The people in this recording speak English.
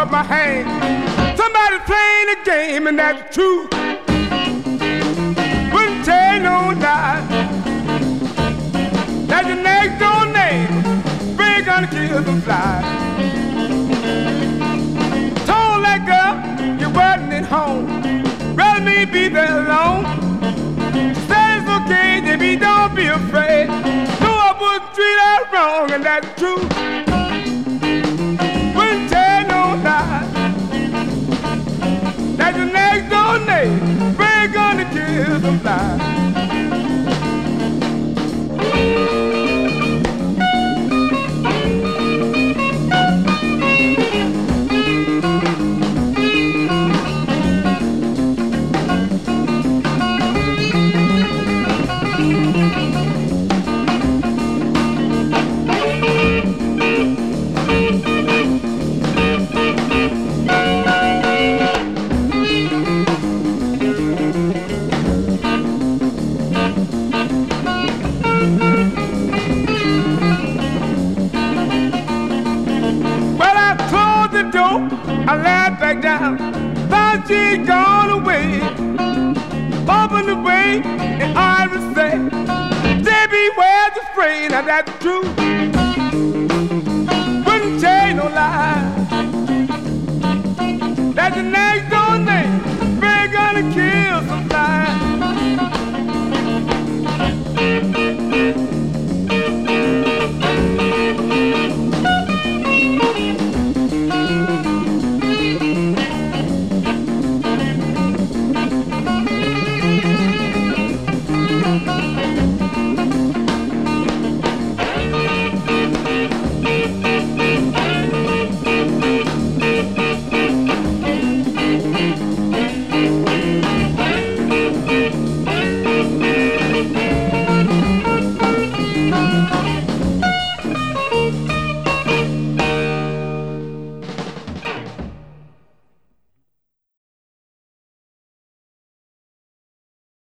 of my hand. Somebody's playing a game and that's true. Wouldn't tell no lie. That's your next door neighbor, big gonna kill some flies. Told that girl you wasn't at home, rather me be there alone. Said it's okay, baby, don't be afraid. No, I wouldn't treat her wrong, and that's true. Wouldn't tell no lie. That's your next door neighbor, big gonna kill some flies. I laughed back down, thought she'd gone away. Opened the way, and I would say, Debbie, where's the spray? Now that's true. Wouldn't tell you no lie.